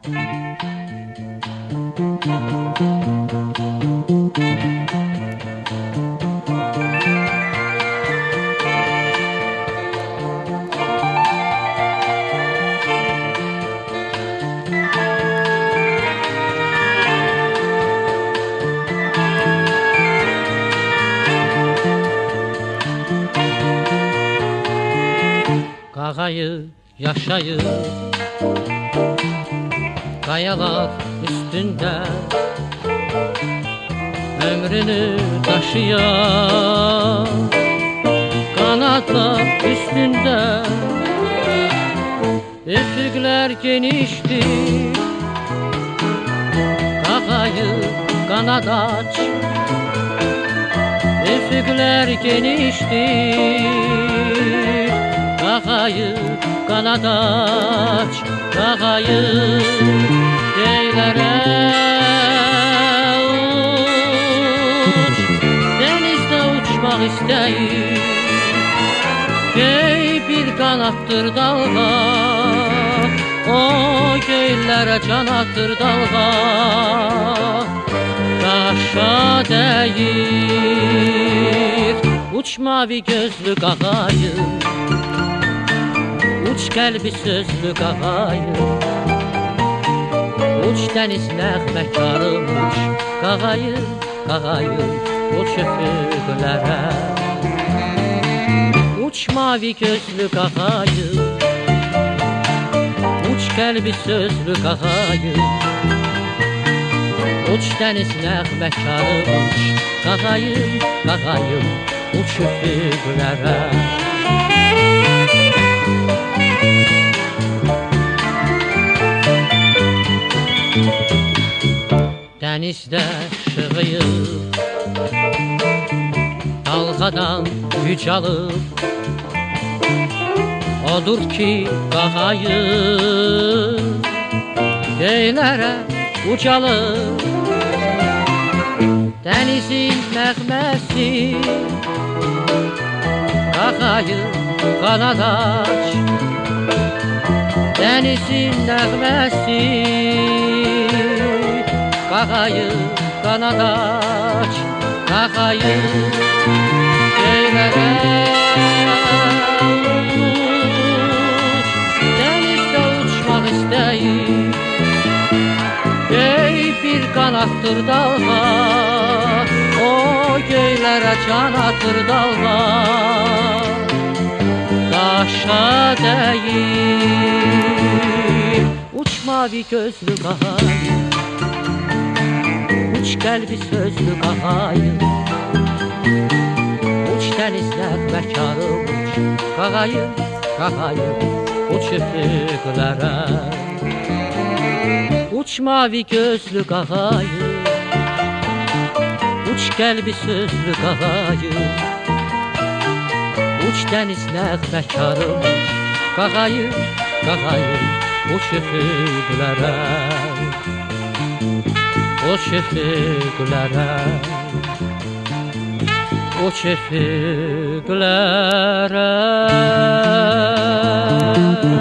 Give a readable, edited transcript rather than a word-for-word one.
Ağayı yaşayır kayalar üstünde, ömrünü taşıyan kanatlar üstünde. Üfükler geniştir, ağayı kanat aç. Üfükler geniştir, ağayı kanat aç. Ağayı göylere uç, denizde uçmak isteyir. Göy bir kanattır dalga, o göylere can attır dalga. Taşa değir, uç mavi gözlük ağayı, uç kalbi sözlük ağayı. Uç deniz nəğməkarım, uç qağayı, qağayı, uç üfüqlərə. Uç mavi gözlük ağayı, uç kalbi sözlük ağayı. Uç deniz nəğməkarım, uç qağayı, qağayı, uç üfüqlərə. Denizde şığıyır, dalgadan güc alıb, odur ki qağayı göylərə ucalıb. Denizin nəğməsi, qağayı qanad aç. Denizin nəğməsi, qağayı qanad aç. Qağayı göylərə uç, denizdə uçmaq istəyir. Göy bir qanattır dalga, o göylərə can atır dalga. Daşa dəyir, uç mavi gözlü qağayı, uç kalbi sözlü qağayı. Uç deniz nəğməkarım, uç qağayı, qağayı, uç üfüqlərə. Uç mavi gözlü qağayı, uç kalbi sözlü qağayı. Uç deniz nəğməkarım, uç qağayı, qağayı, uç üfüqlərə. Uç üfüqlərə, uç üfüqlərə.